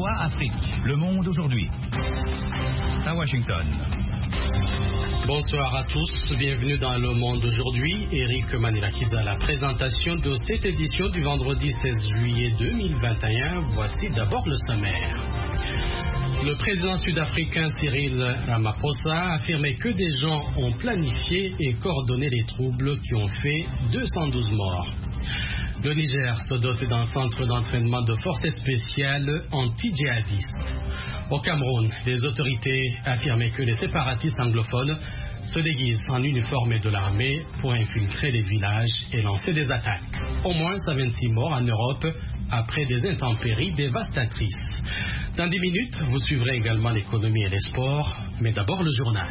VOA Afrique, Le Monde aujourd'hui. À Washington. Bonsoir à tous, bienvenue dans Le Monde aujourd'hui. Eric Manilakiza à la présentation de cette édition du vendredi 16 juillet 2021. Voici d'abord le sommaire. Le président sud-africain Cyril Ramaphosa a affirmé que des gens ont planifié et coordonné les troubles qui ont fait 212 morts. Le Niger se dote d'un centre d'entraînement de forces spéciales anti-djihadistes. Au Cameroun, les autorités affirmaient que les séparatistes anglophones se déguisent en uniforme de l'armée pour infiltrer les villages et lancer des attaques. Au moins 126 morts en Europe après des intempéries dévastatrices. Dans 10 minutes, vous suivrez également l'économie et les sports, mais d'abord le journal.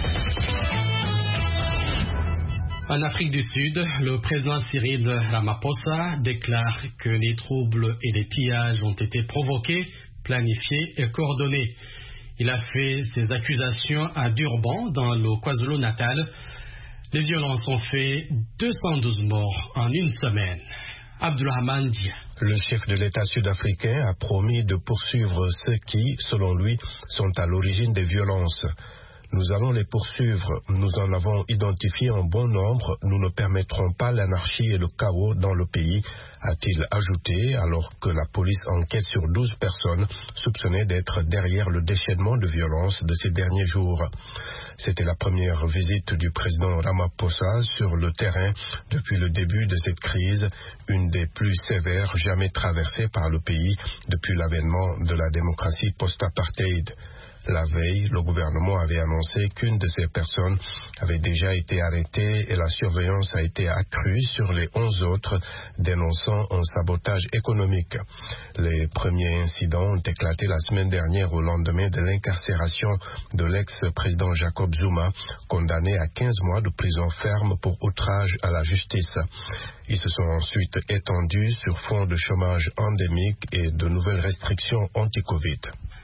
En Afrique du Sud, le président Cyril Ramaphosa déclare que les troubles et les pillages ont été provoqués, planifiés et coordonnés. Il a fait ses accusations à Durban, dans le KwaZulu-Natal. Les violences ont fait 212 morts en une semaine. Abdulrahman Dia. Le chef de l'État sud-africain a promis de poursuivre ceux qui, selon lui, sont à l'origine des violences. Nous allons les poursuivre. Nous en avons identifié un bon nombre. Nous ne permettrons pas l'anarchie et le chaos dans le pays, a-t-il ajouté, alors que la police enquête sur 12 personnes soupçonnées d'être derrière le déchaînement de violence de ces derniers jours. C'était la première visite du président Ramaphosa sur le terrain depuis le début de cette crise, une des plus sévères jamais traversées par le pays depuis l'avènement de la démocratie post-apartheid. La veille, le gouvernement avait annoncé qu'une de ces personnes avait déjà été arrêtée et la surveillance a été accrue sur les 11 autres, dénonçant un sabotage économique. Les premiers incidents ont éclaté la semaine dernière au lendemain de l'incarcération de l'ex-président Jacob Zuma, condamné à 15 mois de prison ferme pour outrage à la justice. Ils se sont ensuite étendus sur fond de chômage endémique et de nouvelles restrictions anti-Covid.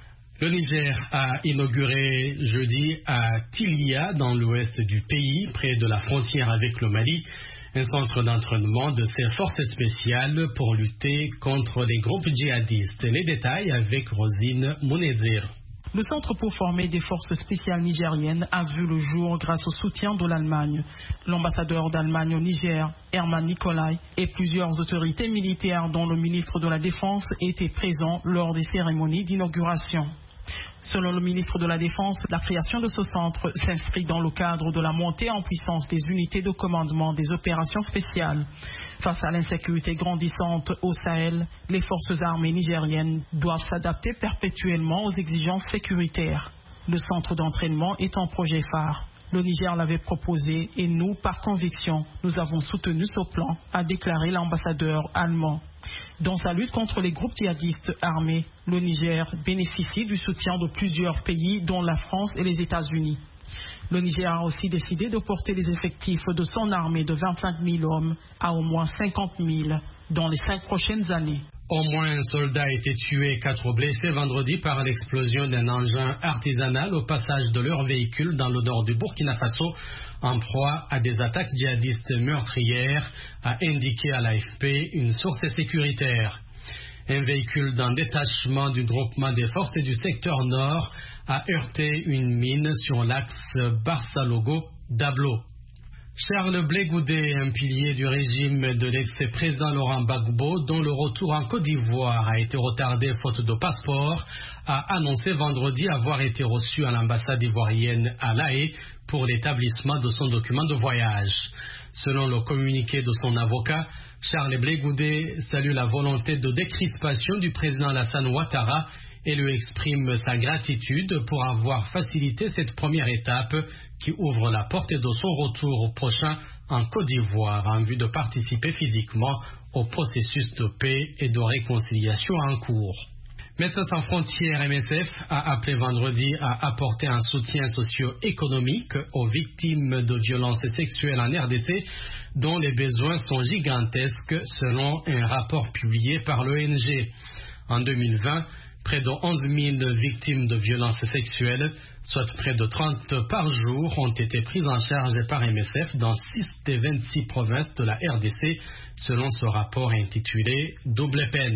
Le Niger a inauguré jeudi à Tilia, dans l'ouest du pays, près de la frontière avec le Mali, un centre d'entraînement de ses forces spéciales pour lutter contre les groupes djihadistes. Les détails avec Rosine Mounezir. Le centre pour former des forces spéciales nigériennes a vu le jour grâce au soutien de l'Allemagne. L'ambassadeur d'Allemagne au Niger, Herman Nicolai, et plusieurs autorités militaires dont le ministre de la Défense étaient présents lors des cérémonies d'inauguration. Selon le ministre de la Défense, la création de ce centre s'inscrit dans le cadre de la montée en puissance des unités de commandement des opérations spéciales. Face à l'insécurité grandissante au Sahel, les forces armées nigériennes doivent s'adapter perpétuellement aux exigences sécuritaires. Le centre d'entraînement est un projet phare. Le Niger l'avait proposé et nous, par conviction, nous avons soutenu ce plan, a déclaré l'ambassadeur allemand. Dans sa lutte contre les groupes djihadistes armés, le Niger bénéficie du soutien de plusieurs pays, dont la France et les États-Unis. Le Niger a aussi décidé de porter les effectifs de son armée de 25 000 hommes à au moins 50 000 dans les 5 prochaines années. Au moins un soldat a été tué et 4 blessés vendredi par l'explosion d'un engin artisanal au passage de leur véhicule dans le nord du Burkina Faso, en proie à des attaques djihadistes meurtrières, a indiqué à l'AFP une source sécuritaire. Un véhicule d'un détachement du groupement des forces du secteur nord a heurté une mine sur l'axe Barça-Logo-Dablo. Charles Blé Goudé, un pilier du régime de l'ex-président Laurent Gbagbo, dont le retour en Côte d'Ivoire a été retardé faute de passeport, a annoncé vendredi avoir été reçu à l'ambassade ivoirienne à La Haye pour l'établissement de son document de voyage. Selon le communiqué de son avocat, Charles Blé Goudé salue la volonté de décrispation du président Alassane Ouattara et lui exprime sa gratitude pour avoir facilité cette première étape qui ouvre la porte de son retour prochain en Côte d'Ivoire en vue de participer physiquement au processus de paix et de réconciliation en cours. Médecins sans frontières MSF a appelé vendredi à apporter un soutien socio-économique aux victimes de violences sexuelles en RDC dont les besoins sont gigantesques selon un rapport publié par l'ONG. En 2020, près de 11 000 victimes de violences sexuelles, soit près de 30 par jour, ont été prises en charge par MSF dans 6 des 26 provinces de la RDC, selon ce rapport intitulé « Double peine ».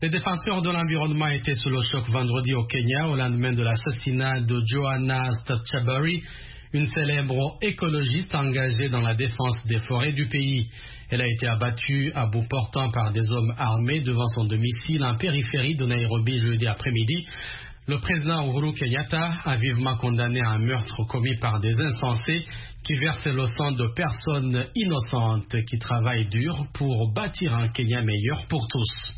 Les défenseurs de l'environnement étaient sous le choc vendredi au Kenya au lendemain de l'assassinat de Joanna Stachebari, une célèbre écologiste engagée dans la défense des forêts du pays. Elle a été abattue à bout portant par des hommes armés devant son domicile en périphérie de Nairobi jeudi après-midi. Le président Uhuru Kenyatta a vivement condamné un meurtre commis par des insensés qui versent le sang de personnes innocentes qui travaillent dur pour bâtir un Kenya meilleur pour tous.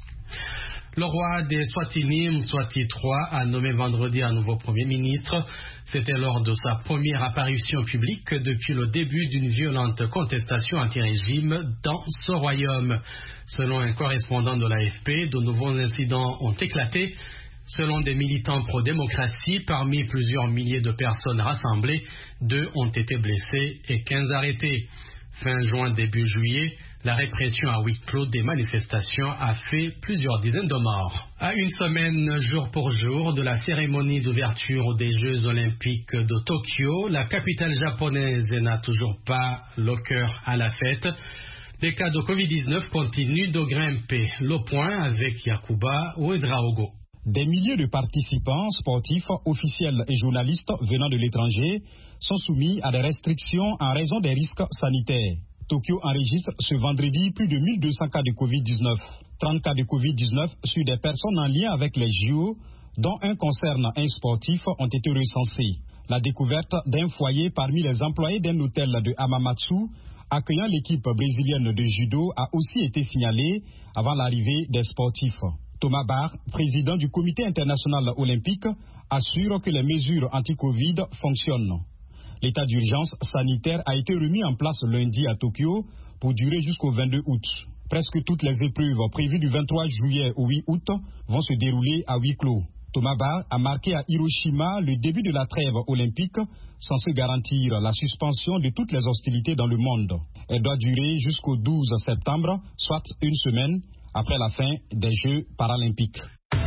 Le roi des Swatini, Mswati III, a nommé vendredi un nouveau Premier ministre. C'était lors de sa première apparition publique depuis le début d'une violente contestation anti-régime dans ce royaume. Selon un correspondant de l'AFP, de nouveaux incidents ont éclaté. Selon des militants pro-démocratie, parmi plusieurs milliers de personnes rassemblées, 2 ont été blessés et 15 arrêtés. Fin juin, début juillet, la répression à huis clos des manifestations a fait plusieurs dizaines de morts. À une semaine, jour pour jour, de la cérémonie d'ouverture des Jeux Olympiques de Tokyo, la capitale japonaise n'a toujours pas le cœur à la fête. Les cas de Covid-19 continuent de grimper. Le point avec Yakuba Ouedraogo. Des milliers de participants, sportifs, officiels et journalistes venant de l'étranger sont soumis à des restrictions en raison des risques sanitaires. Tokyo enregistre ce vendredi plus de 1200 cas de Covid-19. 30 cas de Covid-19 sur des personnes en lien avec les JO, dont un concerne un sportif, ont été recensés. La découverte d'un foyer parmi les employés d'un hôtel de Hamamatsu, accueillant l'équipe brésilienne de judo, a aussi été signalée avant l'arrivée des sportifs. Thomas Barr, président du Comité international olympique, assure que les mesures anti-Covid fonctionnent. L'état d'urgence sanitaire a été remis en place lundi à Tokyo pour durer jusqu'au 22 août. Presque toutes les épreuves prévues du 23 juillet au 8 août vont se dérouler à huis clos. Thomas Barr a marqué à Hiroshima le début de la trêve olympique censée garantir la suspension de toutes les hostilités dans le monde. Elle doit durer jusqu'au 12 septembre, soit une semaine après la fin des Jeux paralympiques.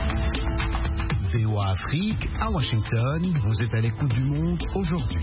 VOA Afrique, à Washington, vous êtes à l'écoute du monde aujourd'hui.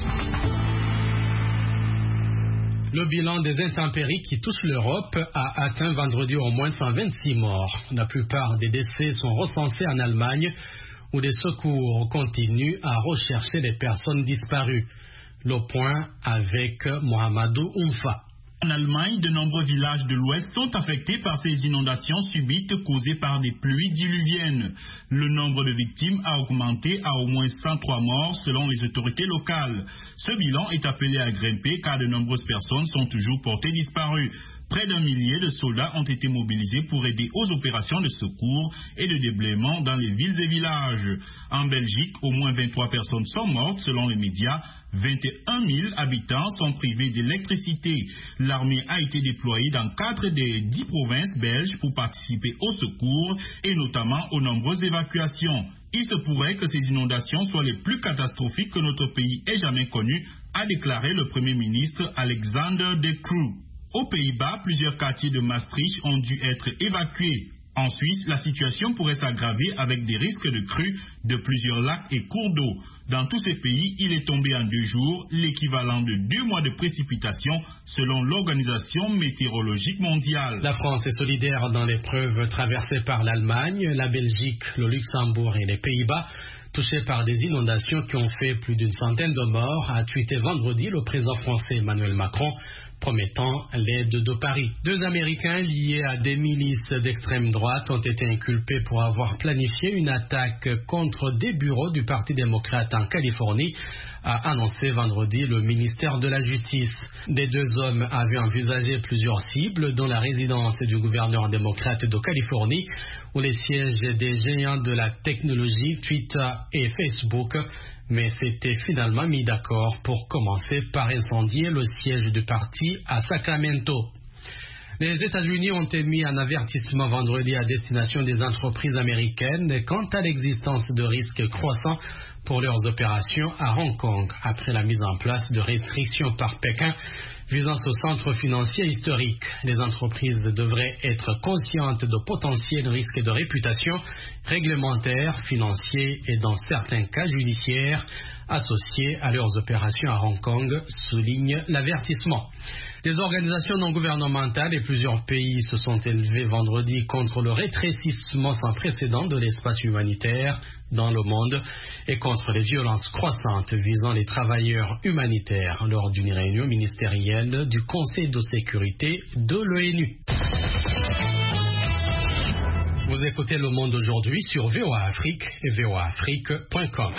Le bilan des intempéries qui touchent l'Europe a atteint vendredi au moins 126 morts. La plupart des décès sont recensés en Allemagne, où des secours continuent à rechercher les personnes disparues. Le point avec Mohamedou Oumfa. En Allemagne, de nombreux villages de l'Ouest sont affectés par ces inondations subites causées par des pluies diluviennes. Le nombre de victimes a augmenté à au moins 103 morts selon les autorités locales. Ce bilan est appelé à grimper car de nombreuses personnes sont toujours portées disparues. Près d'1 millier de soldats ont été mobilisés pour aider aux opérations de secours et de déblaiement dans les villes et villages. En Belgique, au moins 23 personnes sont mortes selon les médias. 21 000 habitants sont privés d'électricité. L'armée a été déployée dans 4 des 10 provinces belges pour participer au secours et notamment aux nombreuses évacuations. Il se pourrait que ces inondations soient les plus catastrophiques que notre pays ait jamais connues, a déclaré le Premier ministre Alexander De Croo. Aux Pays-Bas, plusieurs quartiers de Maastricht ont dû être évacués. En Suisse, la situation pourrait s'aggraver avec des risques de crues de plusieurs lacs et cours d'eau. Dans tous ces pays, il est tombé en 2 jours l'équivalent de 2 mois de précipitations selon l'Organisation météorologique mondiale. La France est solidaire dans l'épreuve traversée par l'Allemagne, la Belgique, le Luxembourg et les Pays-Bas, touchés par des inondations qui ont fait plus d'une centaine de morts, a tweeté vendredi le président français Emmanuel Macron, promettant l'aide de Paris. 2 Américains liés à des milices d'extrême droite ont été inculpés pour avoir planifié une attaque contre des bureaux du Parti démocrate en Californie, a annoncé vendredi le ministère de la Justice. Les 2 hommes avaient envisagé plusieurs cibles, dont la résidence du gouverneur démocrate de Californie, où les sièges des géants de la technologie Twitter et Facebook, mais s'étaient finalement mis d'accord pour commencer par incendier le siège du parti à Sacramento. Les États-Unis ont émis un avertissement vendredi à destination des entreprises américaines quant à l'existence de risques croissants pour leurs opérations à Hong Kong, après la mise en place de restrictions par Pékin visant ce centre financier historique. Les entreprises devraient être conscientes de potentiels risques de réputation, réglementaires, financiers et dans certains cas judiciaires associés à leurs opérations à Hong Kong, souligne l'avertissement. Des organisations non gouvernementales et plusieurs pays se sont élevés vendredi contre le rétrécissement sans précédent de l'espace humanitaire dans le monde et contre les violences croissantes visant les travailleurs humanitaires lors d'une réunion ministérielle du Conseil de sécurité de l'ONU. Vous écoutez Le Monde aujourd'hui sur VOA Afrique et voaafrique.com.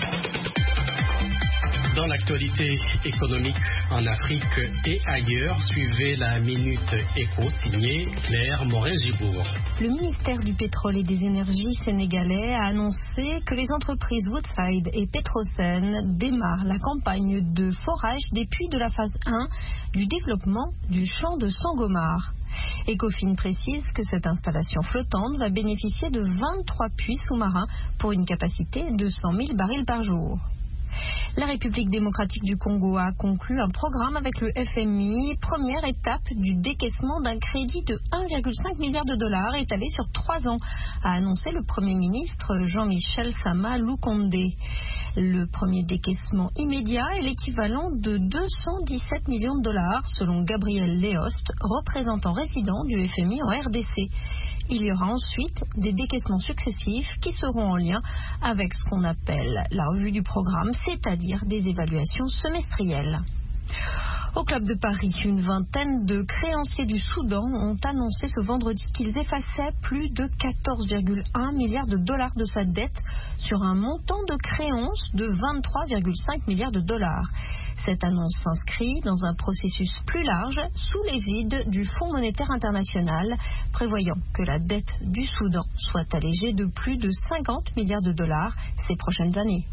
Dans l'actualité économique en Afrique et ailleurs, suivez la Minute Éco signée Claire Morin-Gibourg. Le ministère du Pétrole et des Énergies sénégalais a annoncé que les entreprises Woodside et Petrosen démarrent la campagne de forage des puits de la phase 1 du développement du champ de Sangomar. Ecofin précise que cette installation flottante va bénéficier de 23 puits sous-marins pour une capacité de 100 000 barils par jour. La République démocratique du Congo a conclu un programme avec le FMI, première étape du décaissement d'un crédit de 1,5 milliard de dollars étalé sur 3 ans, a annoncé le Premier ministre Jean-Michel Sama Lukonde. Le premier décaissement immédiat est l'équivalent de 217 millions de dollars, selon Gabriel Léost, représentant résident du FMI en RDC. Il y aura ensuite des décaissements successifs qui seront en lien avec ce qu'on appelle la revue du programme, c'est-à-dire des évaluations semestrielles. Au Club de Paris, une vingtaine de créanciers du Soudan ont annoncé ce vendredi qu'ils effaçaient plus de 14,1 milliards de dollars de sa dette sur un montant de créances de 23,5 milliards de dollars. Cette annonce s'inscrit dans un processus plus large sous l'égide du Fonds monétaire international, prévoyant que la dette du Soudan soit allégée de plus de 50 milliards de dollars ces prochaines années.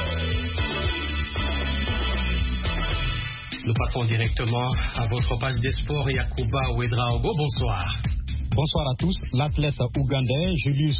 Nous passons directement à votre page des sports. Yacouba Ouedraogo, bonsoir. Bonsoir à tous. L'athlète ougandais Julius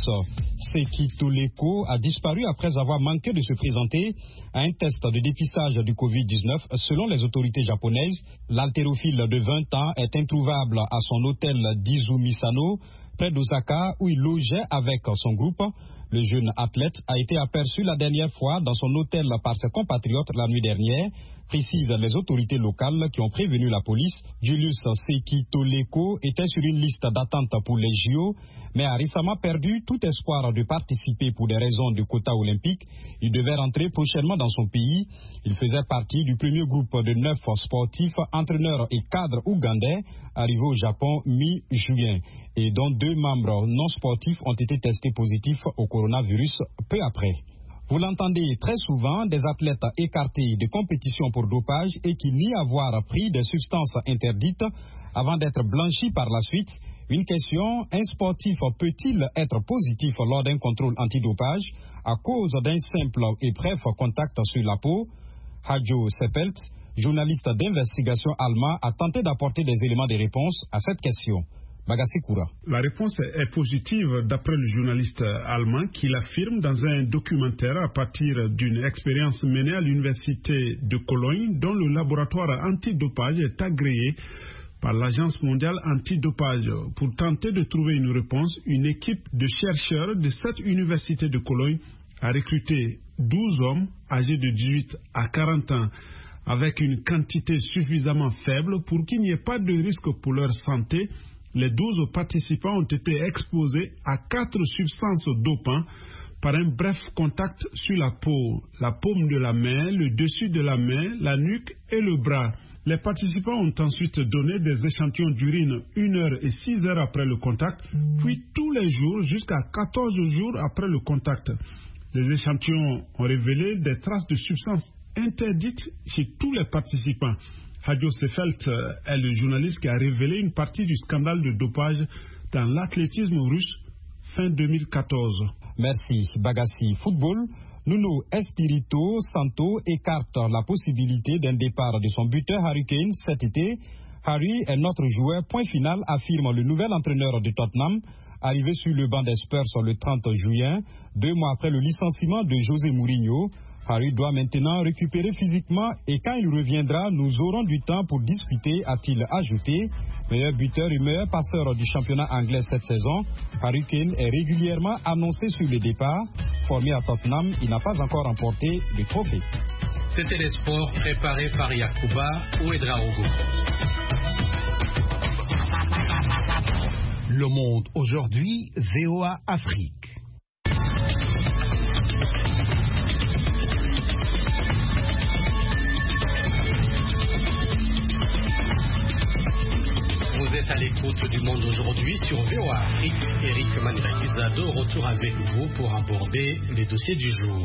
Sekitoleko a disparu après avoir manqué de se présenter à un test de dépistage du Covid-19. Selon les autorités japonaises, l'haltérophile de 20 ans est introuvable à son hôtel d'Izumisano, près d'Osaka, où il logeait avec son groupe. Le jeune athlète a été aperçu la dernière fois dans son hôtel par ses compatriotes la nuit dernière, précisent les autorités locales qui ont prévenu la police. Julius Sekitoleko était sur une liste d'attente pour les JO, mais a récemment perdu tout espoir de participer pour des raisons de quota olympique. Il devait rentrer prochainement dans son pays. Il faisait partie du premier groupe de 9 sportifs, entraîneurs et cadres ougandais arrivés au Japon mi-juin, et dont 2 membres non sportifs ont été testés positifs au coronavirus peu après. Vous l'entendez très souvent, des athlètes écartés de compétition pour dopage et qui nient avoir pris des substances interdites avant d'être blanchis par la suite. Une question, un sportif peut-il être positif lors d'un contrôle antidopage à cause d'un simple et bref contact sur la peau? Hadjo Sepelt, journaliste d'investigation allemand, a tenté d'apporter des éléments de réponse à cette question. Bagassi Koura. La réponse est positive d'après le journaliste allemand qui l'affirme dans un documentaire à partir d'une expérience menée à l'université de Cologne dont le laboratoire antidopage est agréé par l'Agence mondiale antidopage. Pour tenter de trouver une réponse, une équipe de chercheurs de cette université de Cologne a recruté 12 hommes âgés de 18 à 40 ans avec une quantité suffisamment faible pour qu'il n'y ait pas de risque pour leur santé. Les 12 participants ont été exposés à 4 substances dopantes par un bref contact sur la peau, la paume de la main, le dessus de la main, la nuque et le bras. Les participants ont ensuite donné des échantillons d'urine 1 heure et 6 heures après le contact, puis tous les jours jusqu'à 14 jours après le contact. Les échantillons ont révélé des traces de substances interdites chez tous les participants. Hadjo Sepelt est le journaliste qui a révélé une partie du scandale de dopage dans l'athlétisme russe fin 2014. Merci Bagassi. Football, Nuno Espirito Santo écarte la possibilité d'un départ de son buteur Harry Kane cet été. Harry est notre joueur, point final, affirme le nouvel entraîneur de Tottenham, arrivé sur le banc des Spurs le 30 juin, 2 mois après le licenciement de José Mourinho. Harry doit maintenant récupérer physiquement et quand il reviendra, nous aurons du temps pour discuter, a-t-il ajouté. Meilleur buteur et meilleur passeur du championnat anglais cette saison, Harry Kane est régulièrement annoncé sur le départ. Formé à Tottenham, il n'a pas encore remporté de trophée. C'était les sports préparés par Yacouba Ouedraogo. Le Monde aujourd'hui, VOA Afrique. Vous êtes à l'écoute du Monde aujourd'hui sur VOA Afrique. Eric Manirakizado, retour avec vous pour aborder les dossiers du jour.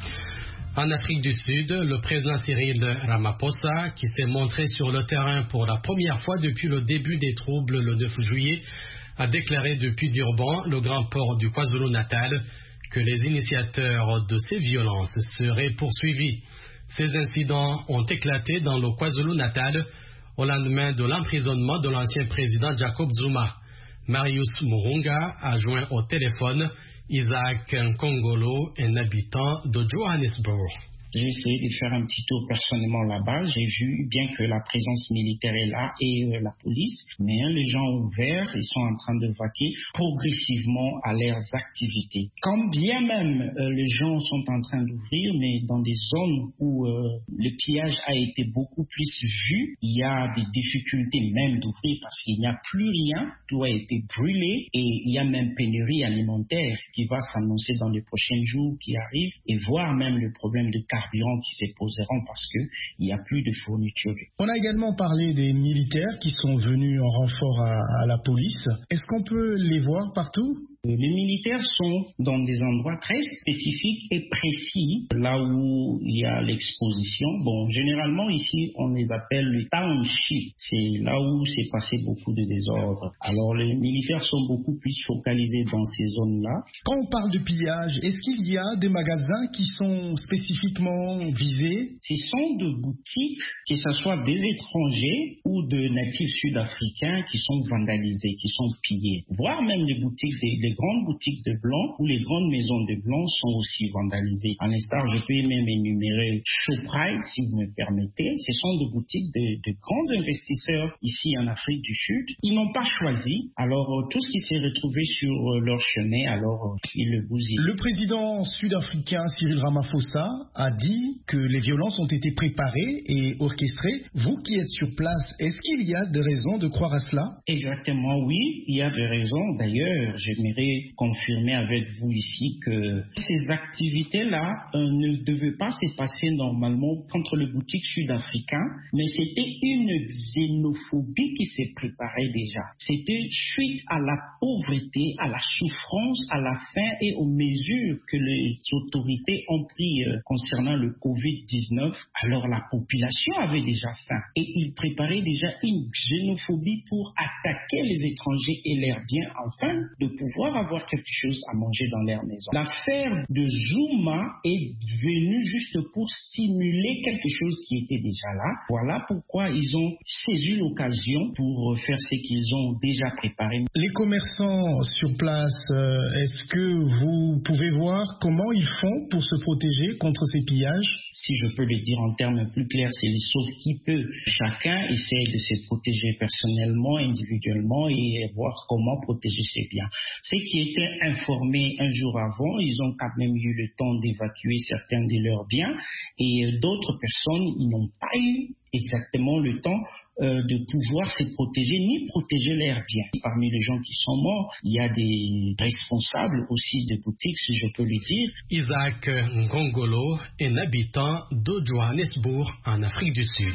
En Afrique du Sud, le président Cyril Ramaphosa, qui s'est montré sur le terrain pour la première fois depuis le début des troubles le 9 juillet, a déclaré depuis Durban, le grand port du KwaZulu-Natal, que les initiateurs de ces violences seraient poursuivis. Ces incidents ont éclaté dans le KwaZulu-Natal au lendemain de l'emprisonnement de l'ancien président Jacob Zuma. Marius Murunga a joint au téléphone Isaac Nkongolo, un habitant de Johannesburg. J'ai essayé de faire un petit tour personnellement là-bas. J'ai vu bien que la présence militaire est là et la police, mais les gens ouverts, ils sont en train de vaquer progressivement à leurs activités. Quand bien même les gens sont en train d'ouvrir, mais dans des zones où le pillage a été beaucoup plus vu, il y a des difficultés même d'ouvrir parce qu'il n'y a plus rien, tout a été brûlé et il y a même pénurie alimentaire qui va s'annoncer dans les prochains jours qui arrivent et voire même le problème de carburant qui se poseront parce qu'il n'y a plus de fourniture. On a également parlé des militaires qui sont venus en renfort à la police. Est-ce qu'on peut les voir partout ? Les militaires sont dans des endroits très spécifiques et précis, là où il y a l'exposition. Bon, généralement ici, on les appelle le township. C'est là où s'est passé beaucoup de désordre. Alors, les militaires sont beaucoup plus focalisés dans ces zones-là. Quand on parle de pillage, est-ce qu'il y a des magasins qui sont spécifiquement visés ? Ce sont de boutiques, que ce soit des étrangers ou de natifs sud-africains qui sont vandalisés, qui sont pillés. Voire même les boutiques des grandes boutiques de blancs ou les grandes maisons de blancs sont aussi vandalisées. À l'instar, je peux même énumérer Shoprite, si vous me permettez. Ce sont des boutiques de grands investisseurs ici en Afrique du Sud. Ils n'ont pas choisi. Alors, tout ce qui s'est retrouvé sur leur chemin, alors ils le bousillent. Le président sud-africain Cyril Ramaphosa a dit que les violences ont été préparées et orchestrées. Vous qui êtes sur place, est-ce qu'il y a des raisons de croire à cela ? Exactement, oui. Il y a des raisons. D'ailleurs, j'aimerais confirmer avec vous ici que ces activités-là ne devaient pas se passer normalement contre les boutiques sud-africaines, mais c'était une xénophobie qui s'est préparée déjà. C'était suite à la pauvreté, à la souffrance, à la faim et aux mesures que les autorités ont prises concernant le Covid-19. Alors la population avait déjà faim et ils préparaient déjà une xénophobie pour attaquer les étrangers et leurs biens afin de pouvoir avoir quelque chose à manger dans leur maison. L'affaire de Zuma est venue juste pour stimuler quelque chose qui était déjà là. Voilà pourquoi ils ont saisi l'occasion pour faire ce qu'ils ont déjà préparé. Les commerçants sur place, est-ce que vous pouvez voir comment ils font pour se protéger contre ces pillages ? Si je peux le dire en termes plus clairs, c'est les sauve qui peut. Chacun essaie de se protéger personnellement, individuellement et voir comment protéger ses biens. Ceux qui étaient informés un jour avant, ils ont quand même eu le temps d'évacuer certains de leurs biens et d'autres personnes, ils n'ont pas eu exactement le temps de pouvoir se protéger ni protéger leurs biens. Parmi les gens qui sont morts, il y a des responsables aussi de boutiques, si je peux le dire. Isaac Nkongolo, un habitant de Johannesburg en Afrique du Sud.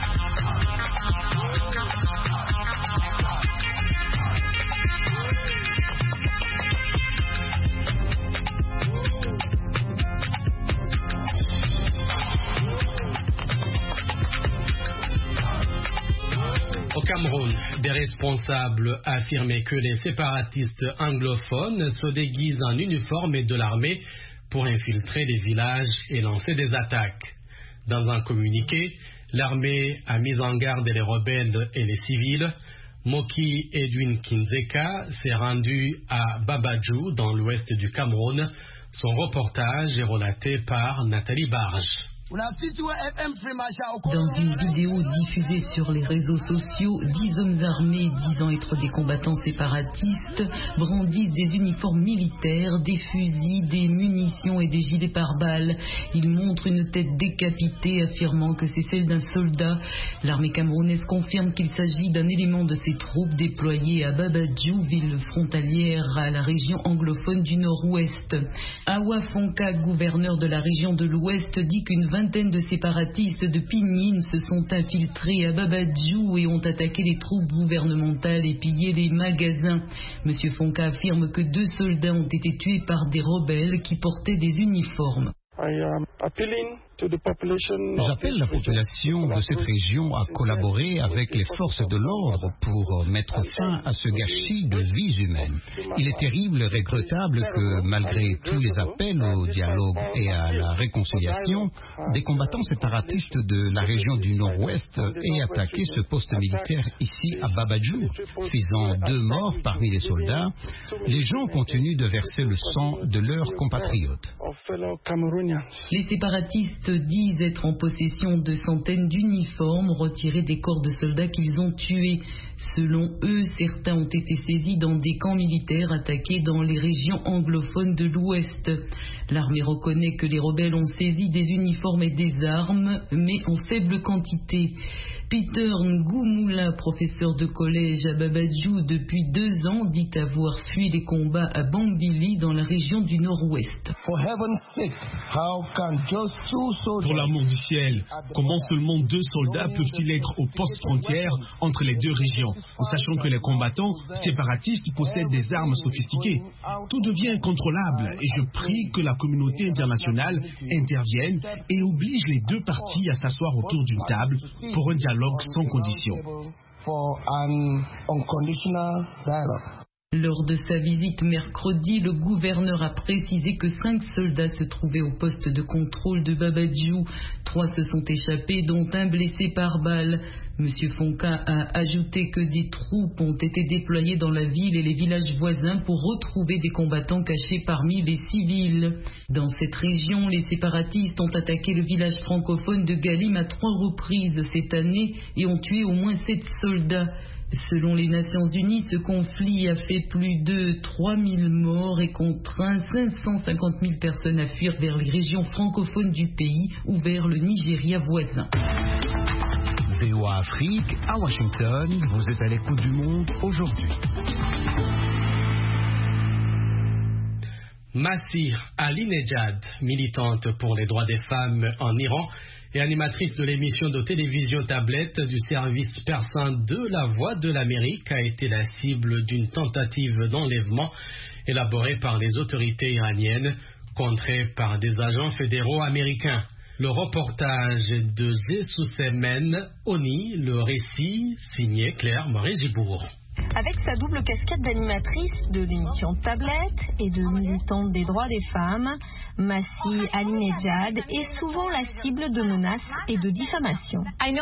Au Cameroun, des responsables affirmaient que les séparatistes anglophones se déguisent en uniforme et de l'armée pour infiltrer les villages et lancer des attaques. Dans un communiqué, l'armée a mis en garde les rebelles et les civils. Moki Edwin Kinzeka s'est rendu à Babadjou, dans l'ouest du Cameroun. Son reportage est relaté par Nathalie Barge. Dans une vidéo diffusée sur les réseaux sociaux, 10 hommes armés disant être des combattants séparatistes brandissent des uniformes militaires, des fusils, des munitions et des gilets pare-balles. Ils montrent une tête décapitée, affirmant que c'est celle d'un soldat. L'armée camerounaise confirme qu'il s'agit d'un élément de ses troupes déployées à Babadjou, ville frontalière à la région anglophone du Nord-Ouest. Awa Fonka, gouverneur de la région de l'Ouest, dit qu'une vingtaine de séparatistes de Pinyin se sont infiltrés à Babadjou et ont attaqué les troupes gouvernementales et pillé les magasins. Monsieur Fonka affirme que 2 soldats ont été tués par des rebelles qui portaient des uniformes. J'appelle la population de cette région à collaborer avec les forces de l'ordre pour mettre fin à ce gâchis de vies humaines. Il est terrible et regrettable que, malgré tous les appels au dialogue et à la réconciliation, des combattants séparatistes de la région du Nord-Ouest aient attaqué ce poste militaire ici à Babadjou, faisant 2 morts parmi les soldats. Les gens continuent de verser le sang de leurs compatriotes. Les séparatistes disent être en possession de centaines d'uniformes retirés des corps de soldats qu'ils ont tués. Selon eux, certains ont été saisis dans des camps militaires attaqués dans les régions anglophones de l'Ouest. L'armée reconnaît que les rebelles ont saisi des uniformes et des armes, mais en faible quantité. Peter Ngoumoula, professeur de collège à Babadjou depuis 2 ans, dit avoir fui les combats à Bambili dans la région du Nord-Ouest. Pour l'amour du ciel, comment seulement 2 soldats peuvent-ils être au poste frontière entre les 2 régions, sachant que les combattants séparatistes possèdent des armes sophistiquées? Tout devient incontrôlable et je prie que la communauté internationale intervienne et oblige les 2 parties à s'asseoir autour d'une table pour un dialogue sans condition. Lors de sa visite mercredi, le gouverneur a précisé que 5 soldats se trouvaient au poste de contrôle de Babadjou. 3 se sont échappés, dont un blessé par balle. Monsieur Fonka a ajouté que des troupes ont été déployées dans la ville et les villages voisins pour retrouver des combattants cachés parmi les civils. Dans cette région, les séparatistes ont attaqué le village francophone de Galim à 3 reprises cette année et ont tué au moins 7 soldats. Selon les Nations Unies, ce conflit a fait plus de 3000 morts et contraint 550 000 personnes à fuir vers les régions francophones du pays ou vers le Nigeria voisin. VOA Afrique, à Washington, vous êtes à l'écoute du monde aujourd'hui. Masih Alinejad, militante pour les droits des femmes en Iran, et animatrice de l'émission de télévision tablette du service persan de La Voix de l'Amérique, a été la cible d'une tentative d'enlèvement élaborée par les autorités iraniennes, contrée par des agents fédéraux américains. Le reportage de Zessousemen Oni, le récit signé Claire Marie-Gibourg. Avec sa double casquette d'animatrice de l'émission Tablette et de militante des droits des femmes, Masih Alinejad est souvent la cible de menaces et de diffamations.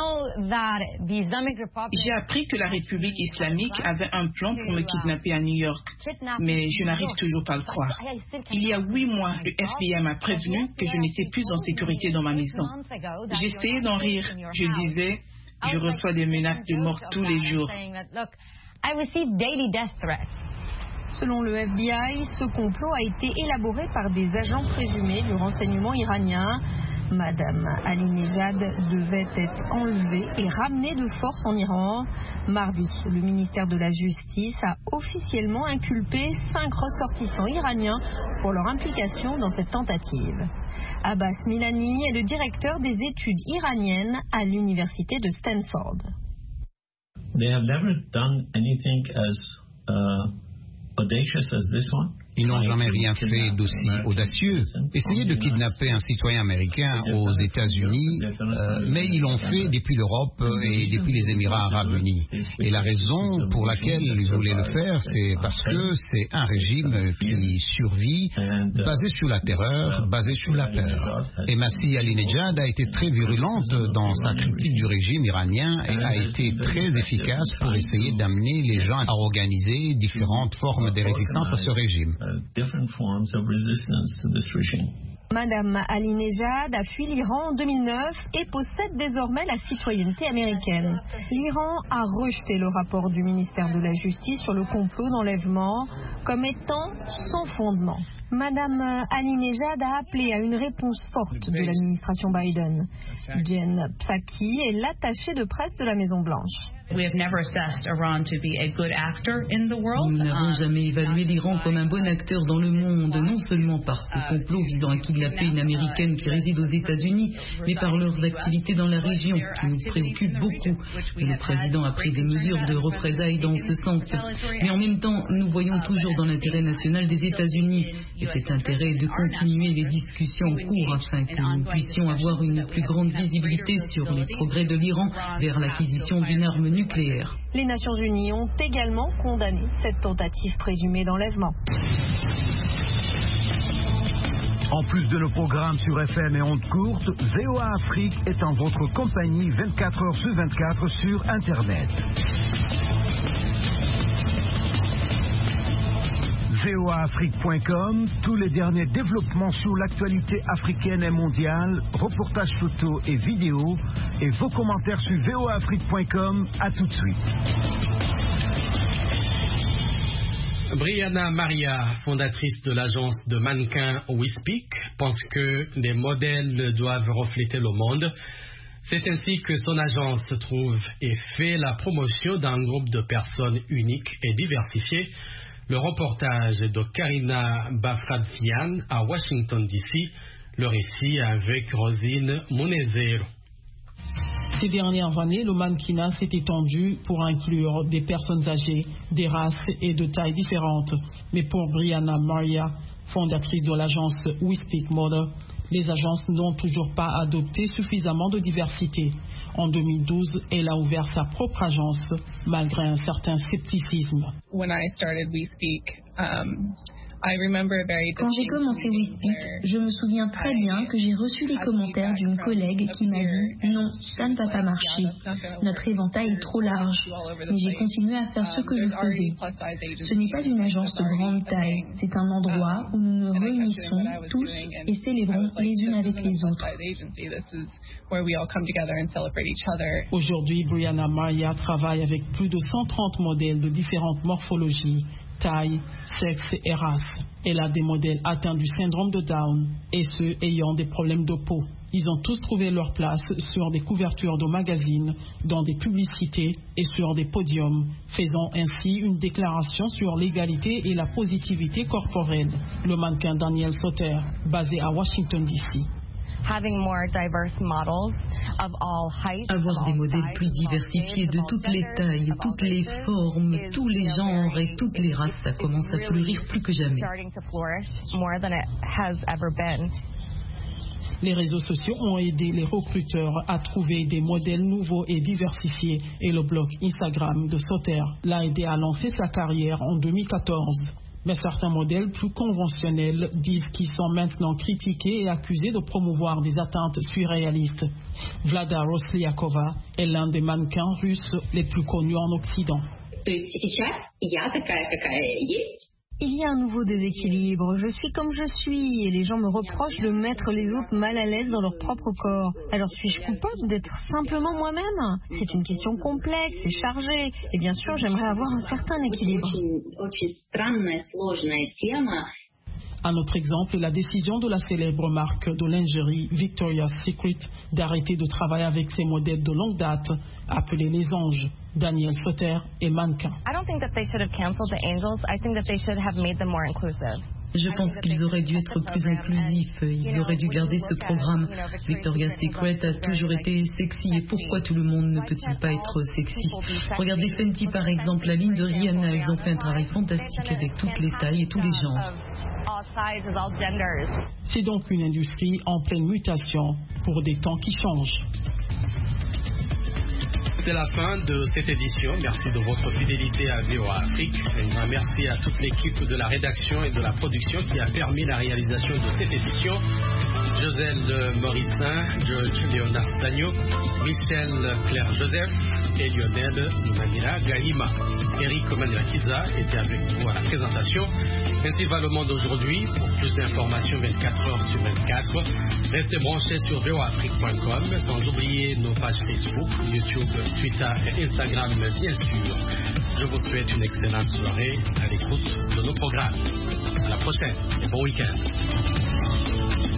J'ai appris que la République islamique avait un plan pour me kidnapper à New York, mais je n'arrive toujours pas à le croire. Il y a 8 mois, le FBI m'a prévenu que je n'étais plus en sécurité dans ma maison. J'essayais d'en rire. Je disais, je reçois des menaces de mort tous les jours. Selon le FBI, ce complot a été élaboré par des agents présumés du renseignement iranien. Madame Alinejad devait être enlevée et ramenée de force en Iran. Mardi, le ministère de la Justice a officiellement inculpé 5 ressortissants iraniens pour leur implication dans cette tentative. Abbas Milani est le directeur des études iraniennes à l'université de Stanford. They have never done anything as audacious as this one. Ils n'ont jamais rien fait d'aussi audacieux. Essayer de kidnapper un citoyen américain aux États-Unis, mais ils l'ont fait depuis l'Europe et depuis les Émirats arabes unis. Et la raison pour laquelle ils voulaient le faire, c'est parce que c'est un régime qui survit, basé sur la terreur, basé sur la peur. Et Masih Alinejad a été très virulente dans sa critique du régime iranien et a été très efficace pour essayer d'amener les gens à organiser différentes formes de résistance à ce régime. Madame Ahmadinejad a fui l'Iran en 2009 et possède désormais la citoyenneté américaine. L'Iran a rejeté le rapport du ministère de la Justice sur le complot d'enlèvement comme étant sans fondement. Madame Ahmadinejad a appelé à une réponse forte de l'administration Biden. Jen Psaki est l'attachée de presse de la Maison-Blanche. Nous n'avons jamais évalué l'Iran comme un bon acteur dans le monde, non seulement par ce complot visant à kidnapper une Américaine qui réside aux États-Unis, mais par leurs activités dans la région, qui nous préoccupent beaucoup. Et le président a pris des mesures de représailles dans ce sens. Mais en même temps, nous voyons toujours dans l'intérêt national des États-Unis. Et cet intérêt est de continuer les discussions en cours afin que nous puissions avoir une plus grande visibilité sur les progrès de l'Iran vers l'acquisition d'une arme nucléaire. Les Nations Unies ont également condamné cette tentative présumée d'enlèvement. En plus de nos programmes sur FM et ondes courtes, VOA Afrique est en votre compagnie 24 heures sur 24 sur Internet. voaafrique.com, tous les derniers développements sur l'actualité africaine et mondiale, reportages photos et vidéos, et vos commentaires sur voaafrique.com. À tout de suite. Brianna Maria, fondatrice de l'agence de mannequins We Speak, pense que les modèles doivent refléter le monde. C'est ainsi que son agence trouve et fait la promotion d'un groupe de personnes uniques et diversifiées. Le reportage de Karina Bafradzian à Washington DC, le récit avec Rosine Munezero. Ces dernières années, le mannequinat s'est étendu pour inclure des personnes âgées, des races et de tailles différentes. Mais pour Brianna Maria, fondatrice de l'agence We Speak Mode, les agences n'ont toujours pas adopté suffisamment de diversité. En 2012, elle a ouvert sa propre agence, malgré un certain scepticisme. Quand j'ai commencé We Speak, je me souviens très bien que j'ai reçu les commentaires d'une collègue qui m'a dit « Non, ça ne va pas marcher. Notre éventail est trop large. » Mais j'ai continué à faire ce que je faisais. Ce n'est pas une agence de grande taille. C'est un endroit où nous nous réunissons tous et célébrons les unes avec les autres. Aujourd'hui, Brianna Maria travaille avec plus de 130 modèles de différentes morphologies, taille, sexe et race. Elle a des modèles atteints du syndrome de Down et ceux ayant des problèmes de peau. Ils ont tous trouvé leur place sur des couvertures de magazines, dans des publicités et sur des podiums, faisant ainsi une déclaration sur l'égalité et la positivité corporelle. Le mannequin Daniel Sauter, basé à Washington DC. Avoir des modèles plus diversifiés de toutes les tailles, toutes les formes, tous les genres et toutes les races, ça commence à fleurir plus que jamais. Les réseaux sociaux ont aidé les recruteurs à trouver des modèles nouveaux et diversifiés et le blog Instagram de Sauter l'a aidé à lancer sa carrière en 2014. Mais certains modèles plus conventionnels disent qu'ils sont maintenant critiqués et accusés de promouvoir des atteintes surréalistes. Vlada Rosliakova est l'un des mannequins russes les plus connus en Occident. Il y a un nouveau déséquilibre. Je suis comme je suis et les gens me reprochent de mettre les autres mal à l'aise dans leur propre corps. Alors suis-je coupable d'être simplement moi-même? C'est une question complexe et chargée. Et bien sûr, j'aimerais avoir un certain équilibre. Un autre exemple est la décision de la célèbre marque de lingerie Victoria's Secret d'arrêter de travailler avec ses modèles de longue date, appelés les anges. Daniel Sauter est mannequin. Je pense qu'ils auraient dû être plus inclusifs, ils auraient dû garder ce programme. Victoria's Secret a toujours été sexy, et pourquoi tout le monde ne peut-il pas être sexy? Regardez Fenty par exemple, la ligne de Rihanna, ils ont fait un travail fantastique avec toutes les tailles et tous les genres. C'est donc une industrie en pleine mutation pour des temps qui changent. C'est la fin de cette édition. Merci de votre fidélité à VOA Afrique. Un grand merci à toute l'équipe de la rédaction et de la production qui a permis la réalisation de cette édition. Joselle Morissin, George Léonard Dagno, Michel Claire Joseph et Lionel Manila Gaïma. Eric Omaniakiza était avec vous à la présentation. Ainsi va le monde aujourd'hui. Pour plus d'informations 24 heures sur 24, restez branchés sur voafrique.com, sans oublier nos pages Facebook, YouTube, Twitter et Instagram, bien sûr. Je vous souhaite une excellente soirée à l'écoute de nos programmes. À la prochaine et bon week-end.